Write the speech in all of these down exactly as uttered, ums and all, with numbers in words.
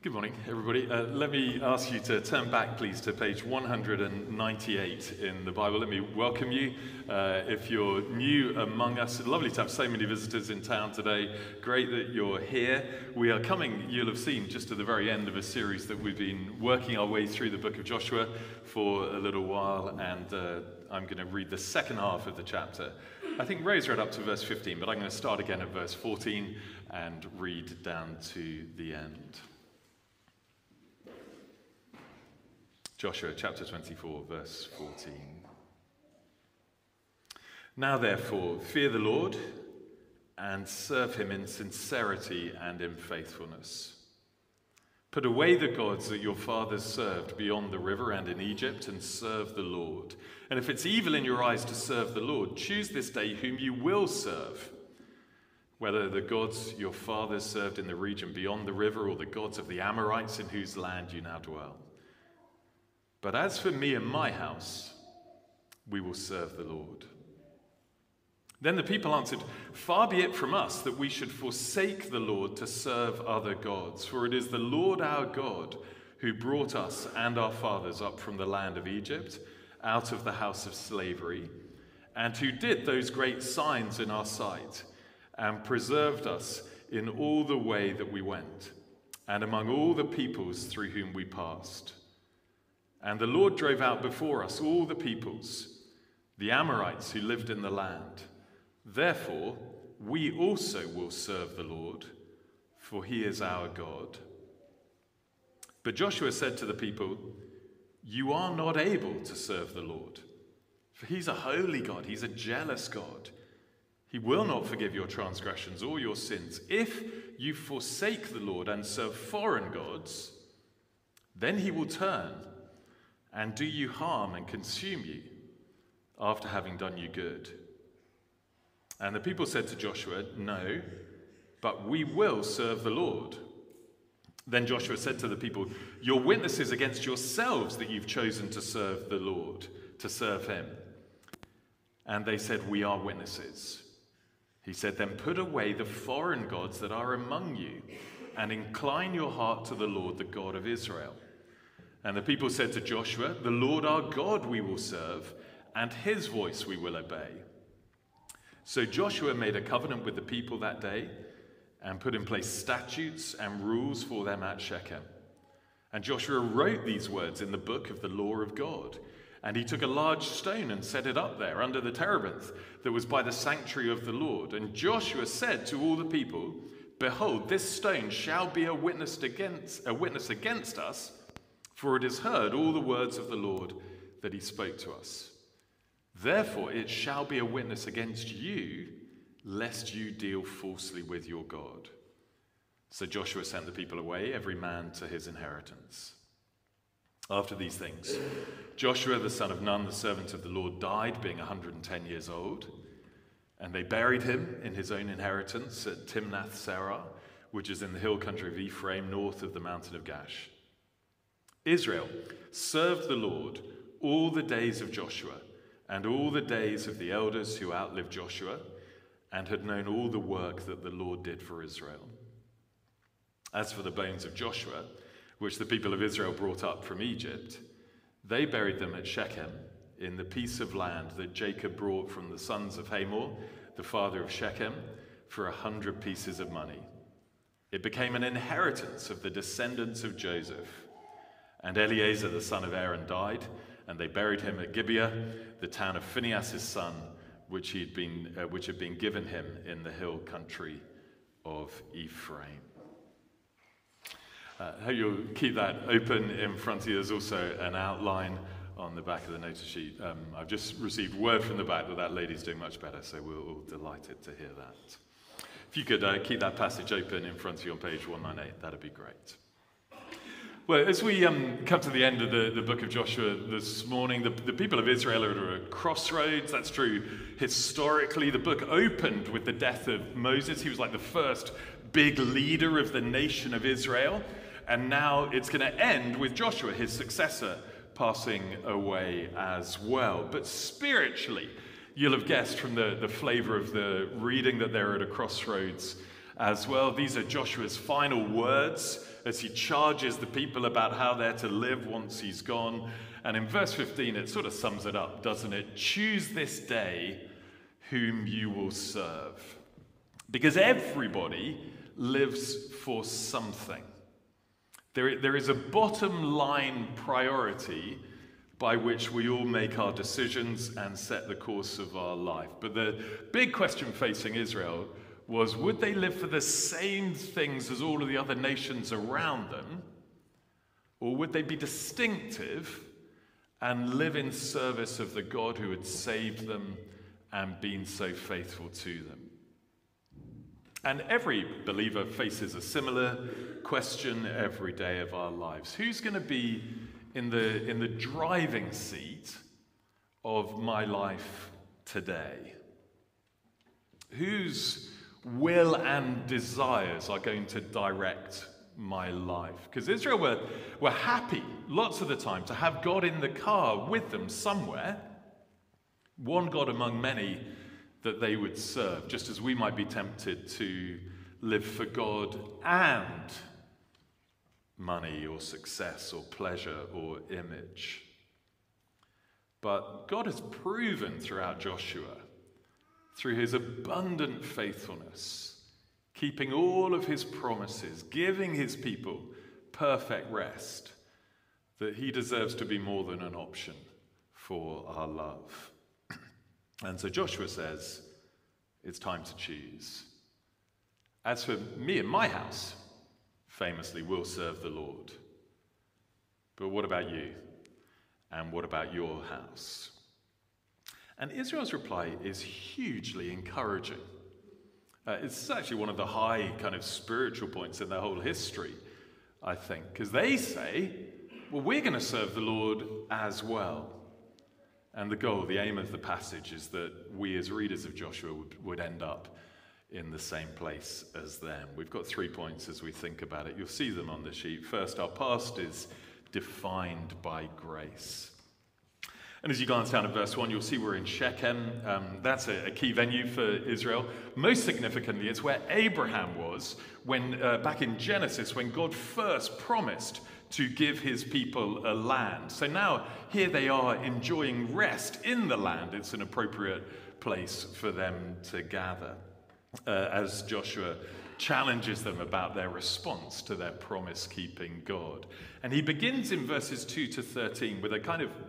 Good morning, everybody. Uh, let me ask you to turn back, please, to page one hundred ninety-eight in the Bible. Let me welcome you. Uh, if you're new among us, it's lovely to have so many visitors in town today. Great that you're here. We are coming, you'll have seen, just to the very end of a series that we've been working our way through the book of Joshua for a little while, and uh, I'm going to read the second half of the chapter. I think Ray's read up to verse fifteen, but I'm going to start again at verse fourteen and read down to the end. Joshua chapter twenty-four, verse fourteen. Now therefore, fear the Lord and serve him in sincerity and in faithfulness. Put away the gods that your fathers served beyond the river and in Egypt, and serve the Lord. And if it's evil in your eyes to serve the Lord, choose this day whom you will serve, whether the gods your fathers served in the region beyond the river or the gods of the Amorites in whose land you now dwell. But as for me and my house, we will serve the Lord. Then the people answered, Far be it from us that we should forsake the Lord to serve other gods, for it is the Lord our God who brought us and our fathers up from the land of Egypt, out of the house of slavery, and who did those great signs in our sight, and preserved us in all the way that we went, and among all the peoples through whom we passed. And the Lord drove out before us all the peoples, the Amorites who lived in the land. Therefore, we also will serve the Lord, for he is our God. But Joshua said to the people, You are not able to serve the Lord, for he's a holy God, he's a jealous God. He will not forgive your transgressions or your sins. If you forsake the Lord and serve foreign gods, then he will turn and do you harm and consume you after having done you good. And the people said to Joshua, No, but we will serve the Lord. Then Joshua said to the people, You're witnesses against yourselves that you've chosen to serve the Lord, to serve him. And they said, We are witnesses. He said, Then put away the foreign gods that are among you, and incline your heart to the Lord, the God of Israel. And the people said to Joshua, The Lord our God we will serve, and his voice we will obey. So Joshua made a covenant with the people that day, and put in place statutes and rules for them at Shechem. And Joshua wrote these words in the book of the law of God. And he took a large stone and set it up there under the terebinth that was by the sanctuary of the Lord. And Joshua said to all the people, Behold, this stone shall be a witness against, a witness against us, for it has heard all the words of the Lord that he spoke to us. Therefore it shall be a witness against you, lest you deal falsely with your God. So Joshua sent the people away, every man to his inheritance. After these things, Joshua the son of Nun, the servant of the Lord, died, being one hundred ten years old. And they buried him in his own inheritance at Timnath-Serah, which is in the hill country of Ephraim, north of the mountain of Gash. Israel served the Lord all the days of Joshua and all the days of the elders who outlived Joshua and had known all the work that the Lord did for Israel. As for the bones of Joshua, which the people of Israel brought up from Egypt, they buried them at Shechem in the piece of land that Jacob brought from the sons of Hamor, the father of Shechem, for a hundred pieces of money. It became an inheritance of the descendants of Joseph. And Eleazar the son of Aaron died, and they buried him at Gibeah, the town of Phinehas' son, which, he had been, uh, which had been given him in the hill country of Ephraim. Uh, hope you'll keep that open in front of you. There's also an outline on the back of the notice sheet. Um, I've just received word from the back that that lady's doing much better, so we're all delighted to hear that. If you could uh, keep that passage open in front of you on page one ninety-eight, that'd be great. Well, as we um, come to the end of the, the book of Joshua this morning, the, the people of Israel are at a crossroads. That's true historically. The book opened with the death of Moses. He was like the first big leader of the nation of Israel. And now it's going to end with Joshua, his successor, passing away as well. But spiritually, you'll have guessed from the, the flavor of the reading that they're at a crossroads. as well. These are Joshua's final words as he charges the people about how they're to live once he's gone. And in verse fifteen, it sort of sums it up, doesn't it? Choose this day whom you will serve. Because everybody lives for something. There, there is a bottom line priority by which we all make our decisions and set the course of our life. But the big question facing Israel was, would they live for the same things as all of the other nations around them? Or would they be distinctive and live in service of the God who had saved them and been so faithful to them? And every believer faces a similar question every day of our lives. Who's going to be in the, in the driving seat of my life today? Whose will and desires are going to direct my life? Because Israel were, were happy lots of the time to have God in the car with them somewhere, one God among many that they would serve, just as we might be tempted to live for God and money or success or pleasure or image. But God has proven throughout Joshua, through his abundant faithfulness, keeping all of his promises, giving his people perfect rest, that he deserves to be more than an option for our love. And so Joshua says, it's time to choose. As for me and my house, famously, we'll serve the Lord. But what about you? And what about your house? And Israel's reply is hugely encouraging. Uh, it's actually one of the high kind of spiritual points in their whole history, I think, because they say, well, we're going to serve the Lord as well. And the goal, the aim of the passage is that we as readers of Joshua would, would end up in the same place as them. We've got three points as we think about it. You'll see them on the sheet. First, our past is defined by grace. And as you glance down at verse one, you'll see we're in Shechem. Um, that's a, a key venue for Israel. Most significantly, it's where Abraham was when, uh, back in Genesis, when God first promised to give his people a land. So now here they are enjoying rest in the land. It's an appropriate place for them to gather uh, as Joshua challenges them about their response to their promise-keeping God. And he begins in verses two to thirteen with a kind of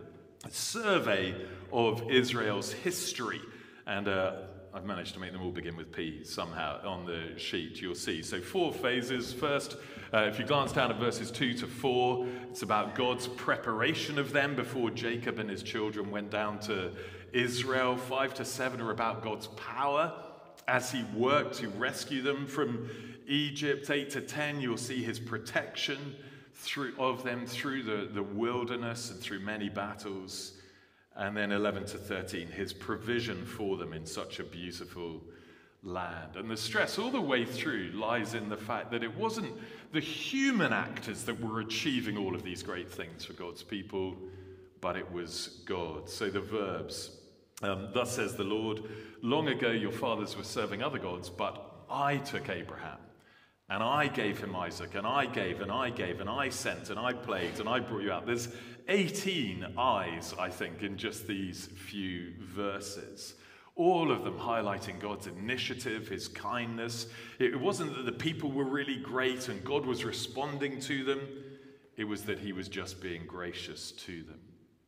survey of Israel's history. And uh, I've managed to make them all begin with P somehow on the sheet, you'll see. So four phases. First, uh, if you glance down at verses two to four, it's about God's preparation of them before Jacob and his children went down to Israel. Five to seven are about God's power as he worked to rescue them from Egypt. Eight to ten, you'll see his protection through of them through the, the wilderness and through many battles. And then eleven to thirteen, his provision for them in such a beautiful land. And the stress all the way through lies in the fact that it wasn't the human actors that were achieving all of these great things for God's people, but it was God. So the verbs, um, thus says the Lord, long ago your fathers were serving other gods, but I took Abraham, and I gave him Isaac, and I gave, and I gave, and I sent, and I plagued, and I brought you out. There's eighteen I's, I think, in just these few verses. All of them highlighting God's initiative, his kindness. It wasn't that the people were really great and God was responding to them. It was that he was just being gracious to them.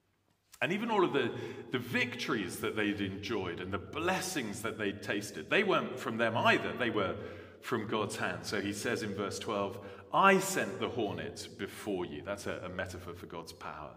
And even all of the, the victories that they'd enjoyed and the blessings that they'd tasted, they weren't from them either. They were from God's hand. So he says in verse twelve, I sent the hornet before you. That's a, a metaphor for God's power,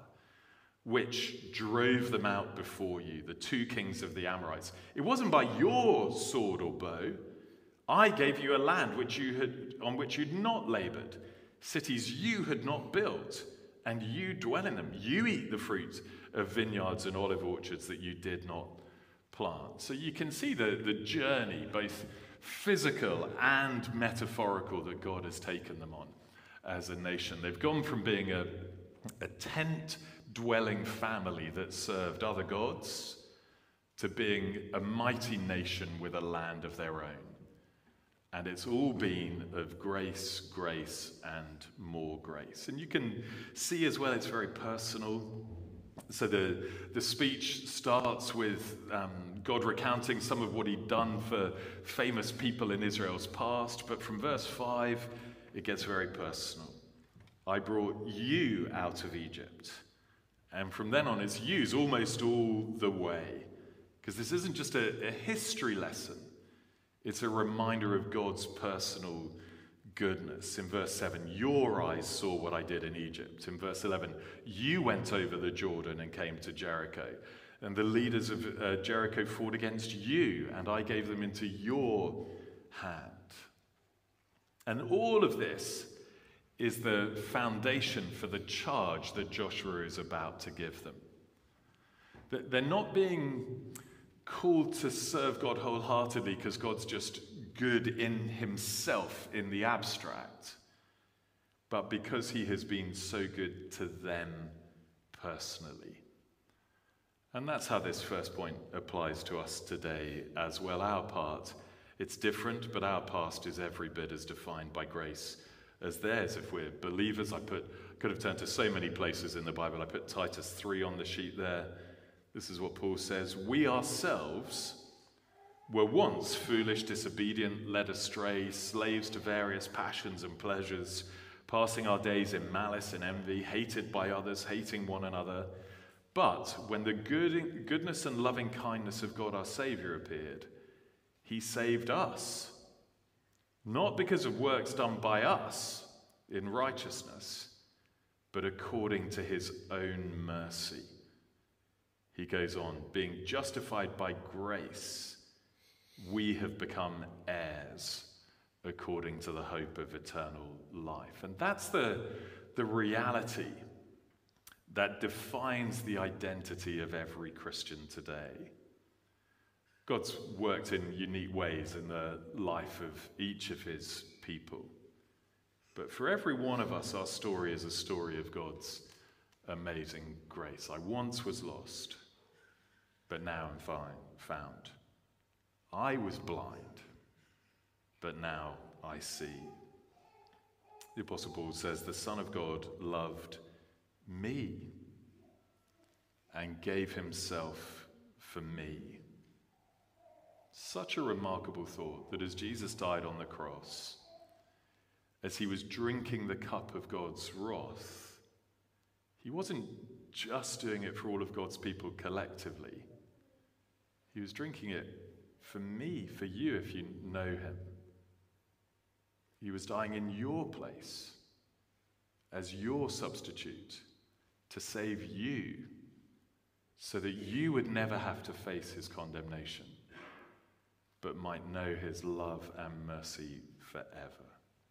which drove them out before you, the two kings of the Amorites. It wasn't by your sword or bow. I gave you a land which you had, on which you'd not labored, cities you had not built, and you dwell in them. You eat the fruit of vineyards and olive orchards that you did not plant. So you can see the, the journey, both physical and metaphorical, that God has taken them on as a nation. They've gone from being a, a tent-dwelling family that served other gods to being a mighty nation with a land of their own. And it's all been of grace, grace, and more grace. And you can see as well, it's very personal. So the, the speech starts with um, God recounting some of what he'd done for famous people in Israel's past. But from verse five, it gets very personal. I brought you out of Egypt. And from then on, it's yous almost all the way. Because this isn't just a, a history lesson. It's a reminder of God's personal goodness. In verse seven, your eyes saw what I did in Egypt. In verse eleven, you went over the Jordan and came to Jericho. And the leaders of uh, Jericho fought against you, and I gave them into your hand. And all of this is the foundation for the charge that Joshua is about to give them. They're not being called to serve God wholeheartedly because God's just good in himself in the abstract, but because he has been so good to them personally. And that's how this first point applies to us today as well. Our part, it's different, but our past is every bit as defined by grace as theirs. If we're believers, I put could have turned to so many places in the Bible. I put Titus three on the sheet there. This is what Paul says. We ourselves were once foolish, disobedient, led astray, slaves to various passions and pleasures, passing our days in malice and envy, hated by others, hating one another. But when the good, goodness and loving kindness of God our Savior appeared, he saved us, not because of works done by us in righteousness, but according to his own mercy. He goes on, being justified by grace, we have become heirs according to the hope of eternal life. And that's the, the reality that defines the identity of every Christian today. God's worked in unique ways in the life of each of his people. But for every one of us, our story is a story of God's amazing grace. I once was lost, but now am found. I was blind, but now I see. The Apostle Paul says, the Son of God loved me and gave himself for me. Such a remarkable thought that as Jesus died on the cross, as he was drinking the cup of God's wrath, he wasn't just doing it for all of God's people collectively. He was drinking it for me, for you, if you know him. He was dying in your place as your substitute to save you so that you would never have to face his condemnation, but might know his love and mercy forever.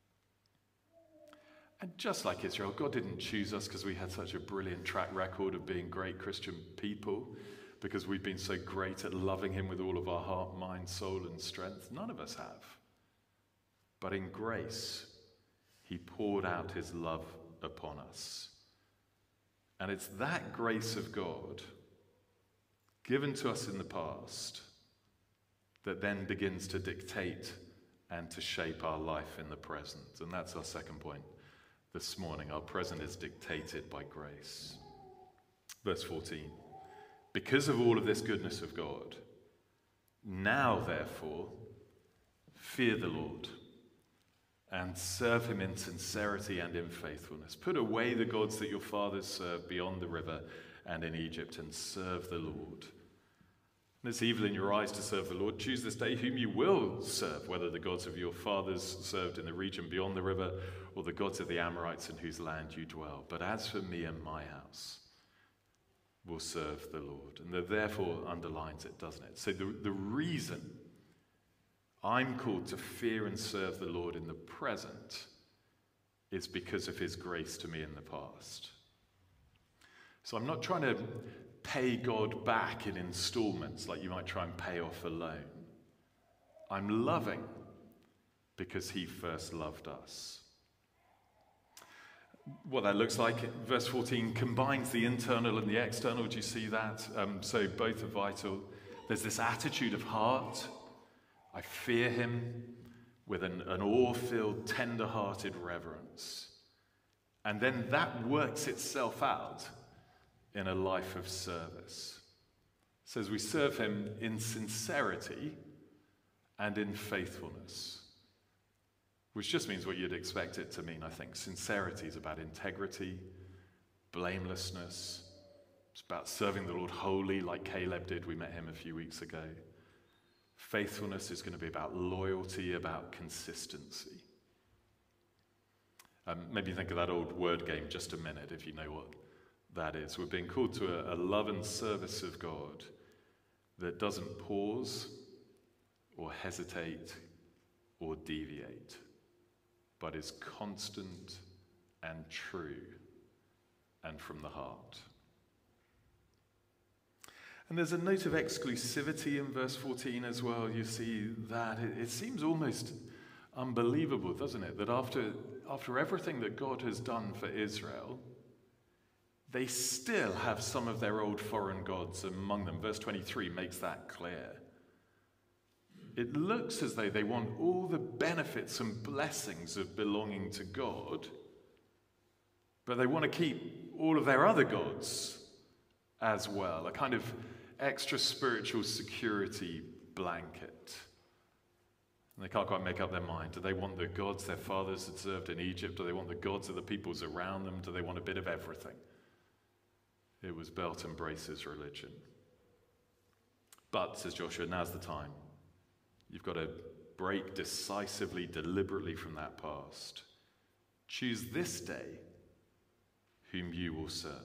And just like Israel, God didn't choose us because we had such a brilliant track record of being great Christian people, because we've been so great at loving him with all of our heart, mind, soul, and strength. None of us have. But in grace, he poured out his love upon us. And it's that grace of God given to us in the past that then begins to dictate and to shape our life in the present. And that's our second point this morning. Our present is dictated by grace. Verse fourteen. Because of all of this goodness of God, now therefore, fear the Lord and serve him in sincerity and in faithfulness. Put away the gods that your fathers served beyond the river and in Egypt, and serve the Lord. And it's evil in your eyes to serve the Lord. Choose this day whom you will serve, whether the gods of your fathers served in the region beyond the river, or the gods of the Amorites in whose land you dwell. But as for me and my house, will serve the Lord. And the therefore underlines it, doesn't it? So the, the reason I'm called to fear and serve the Lord in the present is because of his grace to me in the past. So I'm not trying to pay God back in installments like you might try and pay off a loan. I'm loving because he first loved us. What that looks like, verse fourteen combines the internal and the external. Do you see that? Um, so both are vital. There's this attitude of heart. I fear him. with an, an awe-filled, tender-hearted reverence. And then that works itself out in a life of service. It says we serve him in sincerity and in faithfulness, which just means what you'd expect it to mean, I think. Sincerity is about integrity, blamelessness. It's about serving the Lord wholly, like Caleb did. We met him a few weeks ago. Faithfulness is going to be about loyalty, about consistency. Um, maybe think of that old word game just a minute, if you know what that is. We're being called to a, a love and service of God that doesn't pause or hesitate or deviate, but is constant and true and from the heart. And there's a note of exclusivity in verse fourteen as well. You see that. It, it seems almost unbelievable, doesn't it? That after, after everything that God has done for Israel, they still have some of their old foreign gods among them. Verse twenty-three makes that clear. It looks as though they want all the benefits and blessings of belonging to God, but they want to keep all of their other gods as well, a kind of extra spiritual security blanket. And they can't quite make up their mind. Do they want the gods their fathers had served in Egypt? Do they want the gods of the peoples around them? Do they want a bit of everything? It was belt and braces religion. But, says Joshua, now's the time. You've got to break decisively, deliberately from that past. Choose this day whom you will serve.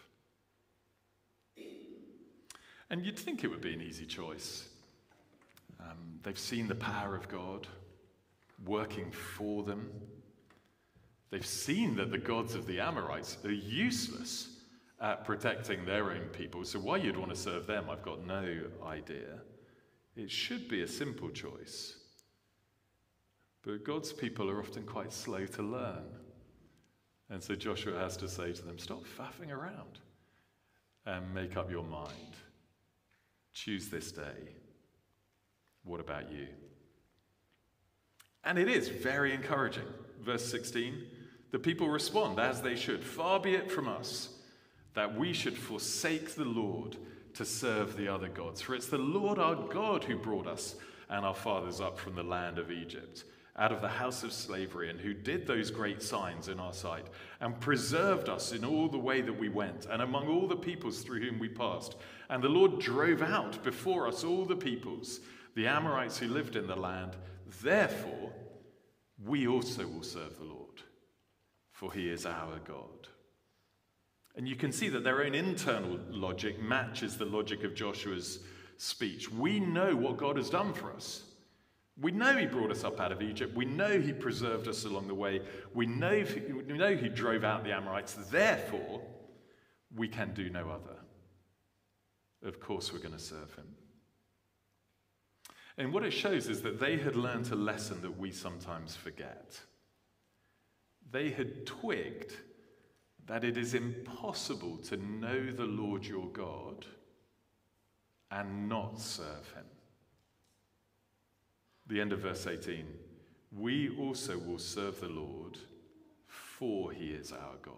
And you'd think it would be an easy choice. Um, they've seen the power of God working for them. They've seen that the gods of the Amorites are useless at protecting their own people. So why you'd want to serve them, I've got no idea. It should be a simple choice. But God's people are often quite slow to learn. And so Joshua has to say to them, stop faffing around and make up your mind. Choose this day. What about you? And it is very encouraging. Verse sixteen, the people respond as they should. Far be it from us that we should forsake the Lord to serve the other gods. For it's the Lord our God who brought us and our fathers up from the land of Egypt, out of the house of slavery, and who did those great signs in our sight, and preserved us in all the way that we went, and among all the peoples through whom we passed. And the Lord drove out before us all the peoples, the Amorites who lived in the land. Therefore, we also will serve the Lord, for he is our God. And you can see that their own internal logic matches the logic of Joshua's speech. We know what God has done for us. We know he brought us up out of Egypt. We know he preserved us along the way. We know, we know he drove out the Amorites. Therefore, we can do no other. Of course, we're going to serve him. And what it shows is that they had learned a lesson that we sometimes forget. They had twigged that it is impossible to know the Lord your God and not serve him. The end of verse eighteen, we also will serve the Lord, for he is our God.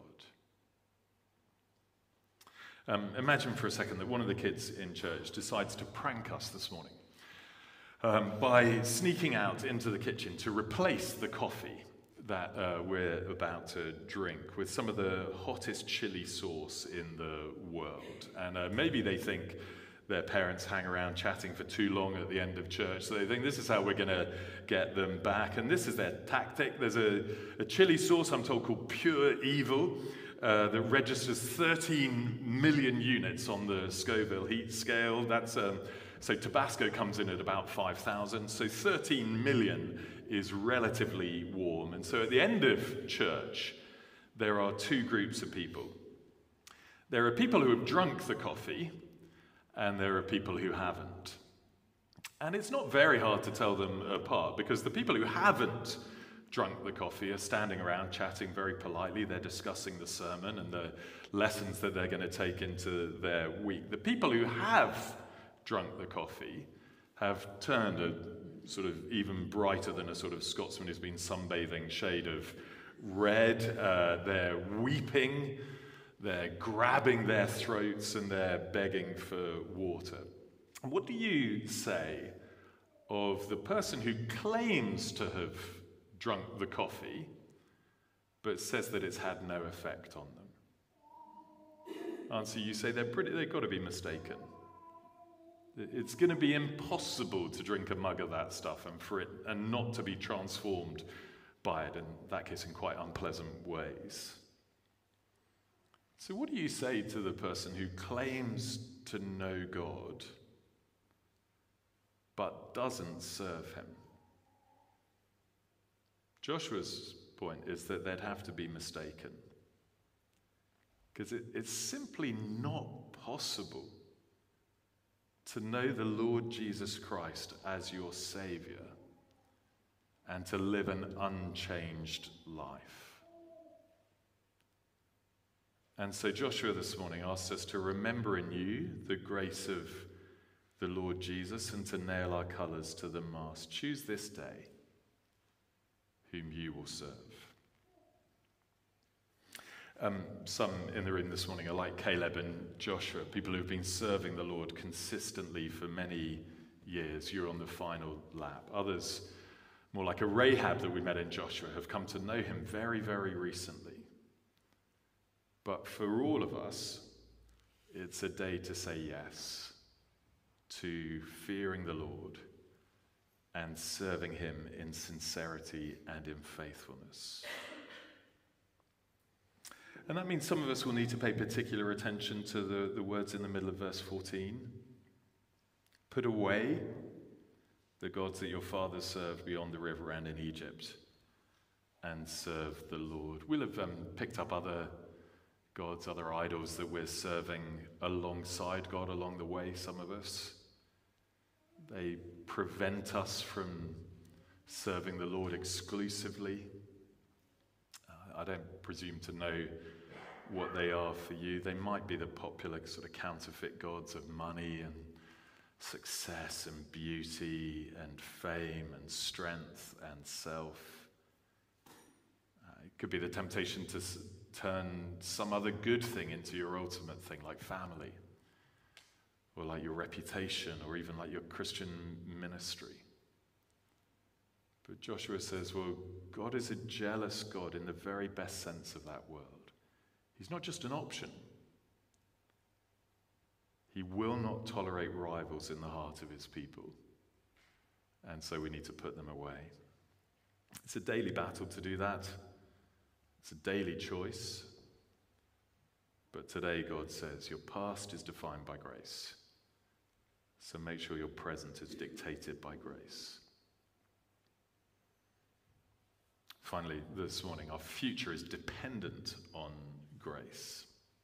Um, imagine for a second that one of the kids in church decides to prank us this morning um, by sneaking out into the kitchen to replace the coffee that uh, we're about to drink with some of the hottest chili sauce in the world. And uh, maybe they think their parents hang around chatting for too long at the end of church, so they think this is how we're going to get them back, and this is their tactic. There's a, a chili sauce, I'm told, called Pure Evil, uh, that registers thirteen million units on the Scoville heat scale. That's um, so Tabasco comes in at about five thousand, so thirteen million is relatively warm. And so at the end of church, there are two groups of people. There are people who have drunk the coffee, and there are people who haven't. And it's not very hard to tell them apart, because the people who haven't drunk the coffee are standing around chatting very politely. They're discussing the sermon and the lessons that they're going to take into their week. The people who have drunk the coffee have turned a sort of even brighter than a sort of Scotsman who's been sunbathing shade of red. Uh, they're weeping, they're grabbing their throats, and they're begging for water. What do you say of the person who claims to have drunk the coffee, but says that it's had no effect on them? Answer, you say they're pretty, they've got to be mistaken. It's going to be impossible to drink a mug of that stuff and for it and not to be transformed by it, in that case in quite unpleasant ways. So what do you say to the person who claims to know God but doesn't serve him? Joshua's point is that they'd have to be mistaken, because it, it's simply not possible to know the Lord Jesus Christ as your Savior and to live an unchanged life. And so Joshua this morning asks us to remember in you the grace of the Lord Jesus and to nail our colours to the mast. Choose this day whom you will serve. Um, some in the room this morning are like Caleb and Joshua, people who've been serving the Lord consistently for many years. You're on the final lap. Others, more like a Rahab that we met in Joshua, have come to know him very, very recently. But for all of us, it's a day to say yes to fearing the Lord and serving him in sincerity and in faithfulness. And that means some of us will need to pay particular attention to the, the words in the middle of verse fourteen. Put away the gods that your fathers served beyond the river and in Egypt, and serve the Lord. We'll have um, picked up other gods, other idols that we're serving alongside God along the way, some of us. They prevent us from serving the Lord exclusively. Uh, I don't presume to know what they are for you. They might be the popular sort of counterfeit gods of money and success and beauty and fame and strength and self. Uh, it could be the temptation to s- turn some other good thing into your ultimate thing, like family, or like your reputation, or even like your Christian ministry. But Joshua says, well, God is a jealous God in the very best sense of that word. He's not just an option. He will not tolerate rivals in the heart of his people. And so we need to put them away. It's a daily battle to do that. It's a daily choice. But today God says your past is defined by grace. So make sure your present is dictated by grace. Finally, this morning, our future is dependent on grace.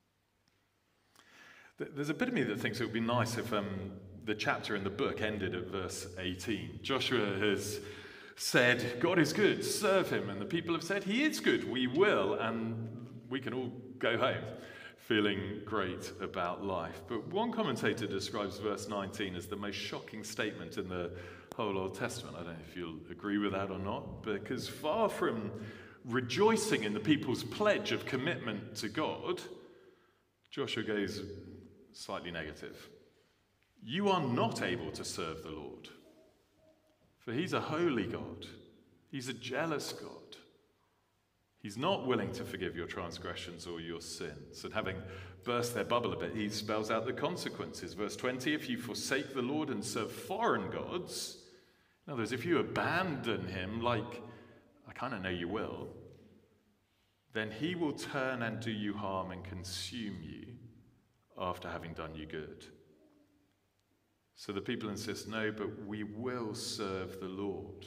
There's a bit of me that thinks it would be nice if um, the chapter in the book ended at verse eighteen. Joshua has said, God is good, serve him. And the people have said, he is good, we will. And we can all go home feeling great about life. But one commentator describes verse nineteen as the most shocking statement in the whole Old Testament. I don't know if you'll agree with that or not, because far from rejoicing in the people's pledge of commitment to God, Joshua goes slightly negative. You are not able to serve the Lord, for he's a holy God. He's a jealous God. He's not willing to forgive your transgressions or your sins. And having burst their bubble a bit, he spells out the consequences. Verse twenty, if you forsake the Lord and serve foreign gods, in other words, if you abandon him, like I kind of know you will, then he will turn and do you harm and consume you after having done you good. So the people insist, no, but we will serve the Lord.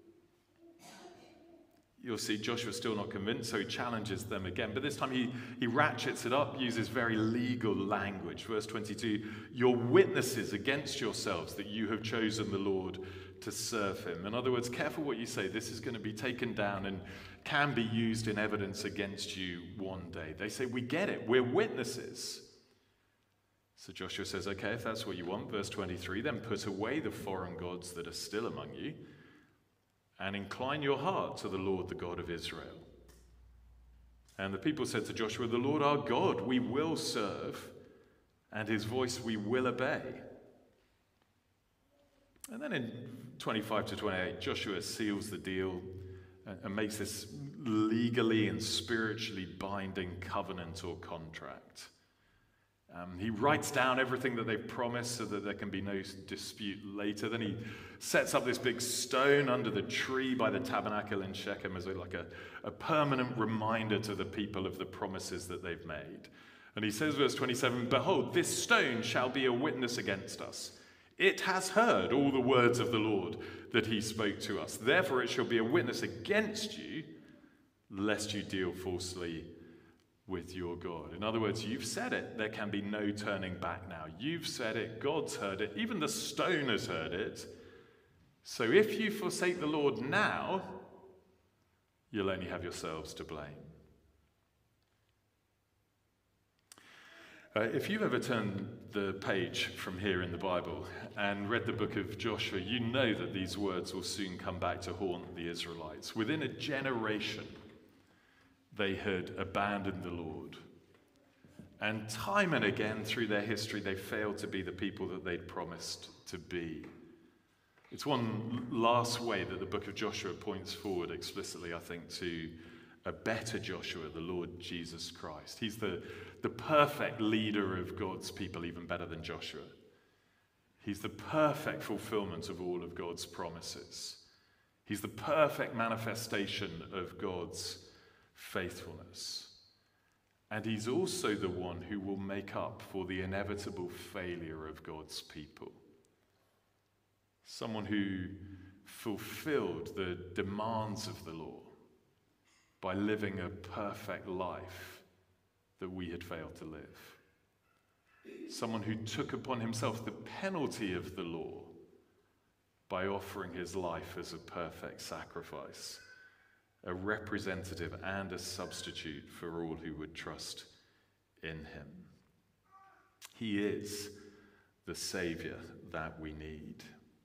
You'll see Joshua's still not convinced, so he challenges them again. But this time he, he ratchets it up, uses very legal language. Verse twenty-two, you're witnesses against yourselves that you have chosen the Lord to serve him. In other words, careful what you say. This is going to be taken down and can be used in evidence against you one day. They say, we get it. We're witnesses. So Joshua says, okay, if that's what you want, verse twenty-three, then put away the foreign gods that are still among you and incline your heart to the Lord, the God of Israel. And the people said to Joshua, the Lord our God we will serve, and his voice we will obey. And then in twenty-five to twenty-eight, Joshua seals the deal and makes this legally and spiritually binding covenant or contract. Um, he writes down everything that they've promised so that there can be no dispute later. Then he sets up this big stone under the tree by the tabernacle in Shechem as a, like a, a permanent reminder to the people of the promises that they've made. And he says, verse twenty-seven, behold, this stone shall be a witness against us. It has heard all the words of the Lord that he spoke to us. Therefore it shall be a witness against you, lest you deal falsely with your God. In other words, you've said it. There can be no turning back now. You've said it. God's heard it. Even the stone has heard it. So if you forsake the Lord now, you'll only have yourselves to blame. Uh, if you've ever turned the page from here in the Bible and read the book of Joshua, you know that these words will soon come back to haunt the Israelites. Within a generation, they had abandoned the Lord. And time and again through their history, they failed to be the people that they'd promised to be. It's one last way that the book of Joshua points forward explicitly, I think, to a better Joshua, the Lord Jesus Christ. He's the, the perfect leader of God's people, even better than Joshua. He's the perfect fulfillment of all of God's promises. He's the perfect manifestation of God's faithfulness. And he's also the one who will make up for the inevitable failure of God's people. Someone who fulfilled the demands of the law by living a perfect life that we had failed to live. Someone who took upon himself the penalty of the law by offering his life as a perfect sacrifice, a representative and a substitute for all who would trust in him. He is the Savior that we need.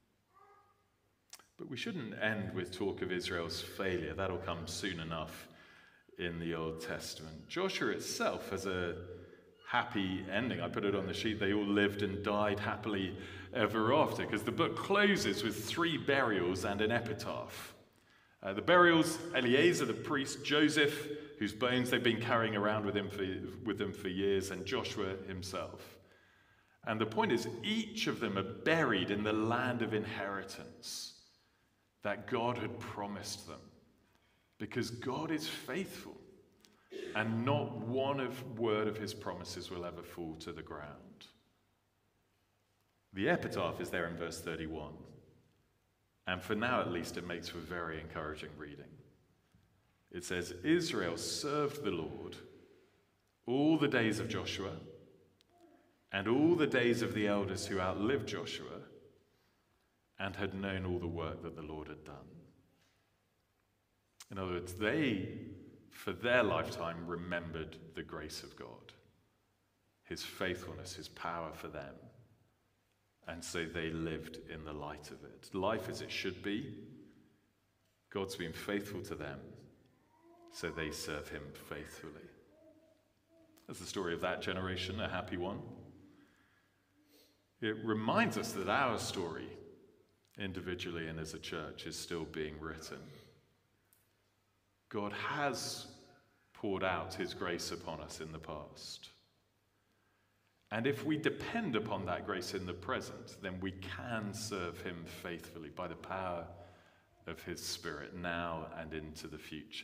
But we shouldn't end with talk of Israel's failure. That'll come soon enough in the Old Testament. Joshua itself has a happy ending. I put it on the sheet. They all lived and died happily ever after, because the book closes with three burials and an epitaph. Uh, the burials, Eleazar the priest, Joseph, whose bones they've been carrying around with, him for, with them for years, and Joshua himself. And the point is, each of them are buried in the land of inheritance that God had promised them, because God is faithful, and not one of, word of his promises will ever fall to the ground. The epitaph is there in verse thirty-one. And for now, at least, it makes for very encouraging reading. It says, Israel served the Lord all the days of Joshua and all the days of the elders who outlived Joshua and had known all the work that the Lord had done. In other words, they, for their lifetime, remembered the grace of God, his faithfulness, his power for them. And so they lived in the light of it. Life as it should be. God's been faithful to them, so they serve him faithfully. That's the story of that generation, a happy one. It reminds us that our story, individually and as a church, is still being written. God has poured out his grace upon us in the past. And if we depend upon that grace in the present, then we can serve him faithfully by the power of his Spirit now and into the future.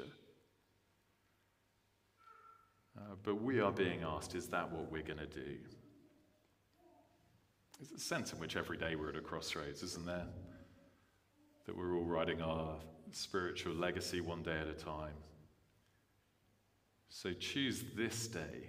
Uh, but we are being asked, is that what we're going to do? There's a sense in which every day we're at a crossroads, isn't there? That we're all writing our spiritual legacy one day at a time. So choose this day.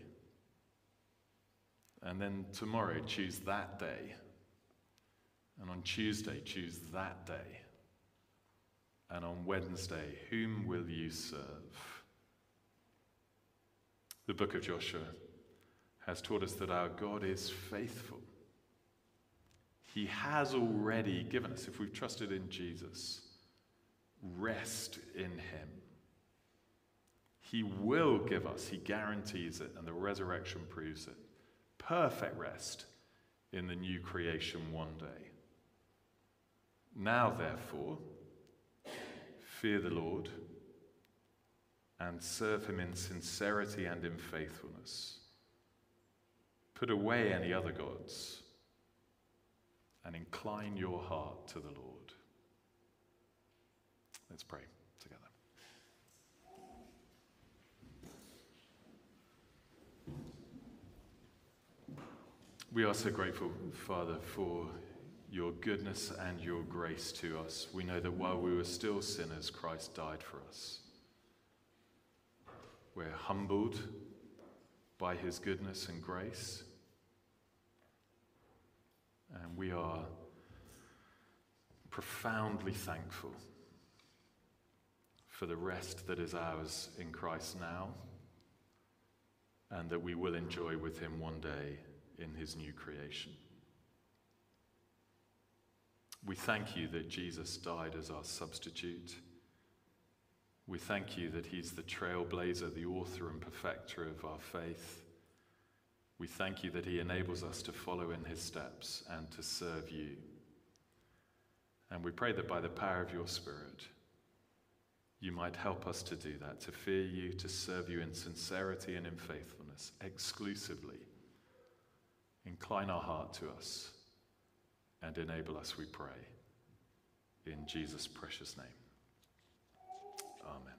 And then tomorrow, choose that day. And on Tuesday, choose that day. And on Wednesday, whom will you serve? The book of Joshua has taught us that our God is faithful. He has already given us, if we've trusted in Jesus, rest in him. He will give us, he guarantees it, and the resurrection proves it, perfect rest in the new creation one day. Now, therefore, fear the Lord and serve him in sincerity and in faithfulness. Put away any other gods and incline your heart to the Lord. Let's pray together. We are so grateful, Father, for your goodness and your grace to us. We know that while we were still sinners, Christ died for us. We're humbled by his goodness and grace. And we are profoundly thankful for the rest that is ours in Christ now, and that we will enjoy with him one day in his new creation. We thank you that Jesus died as our substitute. We thank you that he's the trailblazer, the author and perfecter of our faith. We thank you that he enables us to follow in his steps and to serve you. And we pray that by the power of your Spirit, you might help us to do that, to fear you, to serve you in sincerity and in faithfulness, exclusively. Incline our heart to us and enable us, we pray, in Jesus' precious name. Amen.